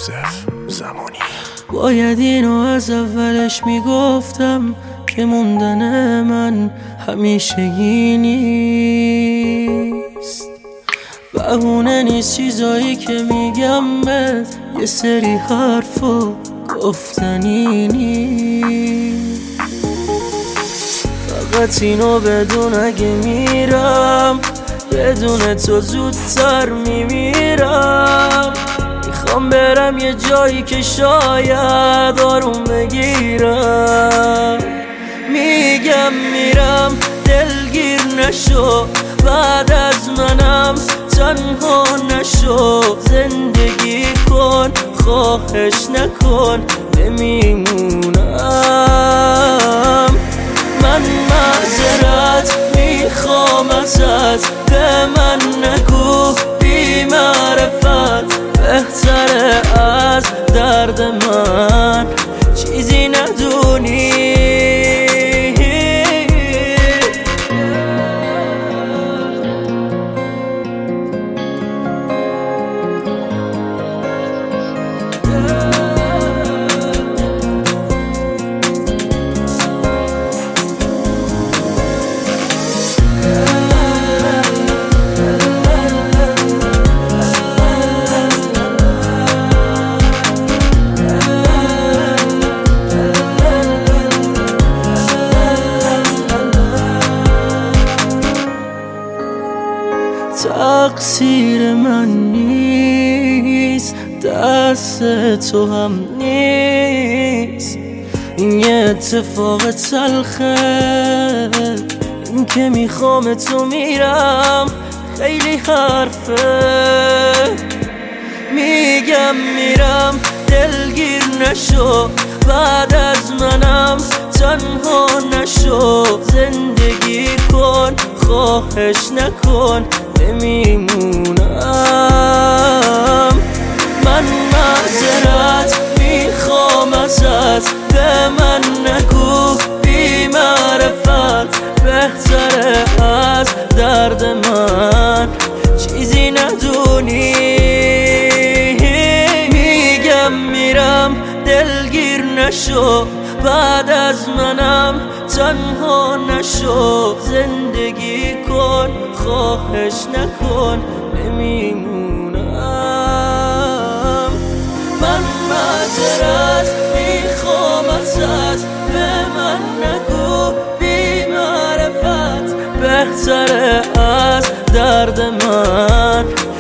یوسف زمانی. باید اینو از اولش میگفتم که موندن من همیشگی نیست، بهونه نیست چیزایی که میگم بهت، یه سری حرفا گفتنی نیست. فقط اینو بدون اگه میرم بدون تو زودتر میمیرم. میخوام برم یه جایی که شاید آروم بگیرم. میگم میرم دلگیر نشو، بعد از منم تنها نشو. زندگی کن خواهش نکن نمیمونم. من معذرت میخوام ازت، به من نگو بی معرفت. بهتره از درد من چیزی ندونی. تقصیر من نیست، دست تو هم نیست. این یه اتفاق تلخه، این که میخوام تو میرم خیلی حرفه. میگم میرم دلگیر نشو، بعد از منم تنها نشو. زندگی کن خواهش نکن نمیمونم. من معذرت میخوام ازت، به من نگو بی معرفت. بهتره از درد من چیزی ندونی. میگم میرم دلگیر نشو، بعد از منم تنها نشو. زندگی کن خواهش نکن نمیمونم. من معذرت میخوام ازت، به من نگو بی معرفت. بهتره از درد من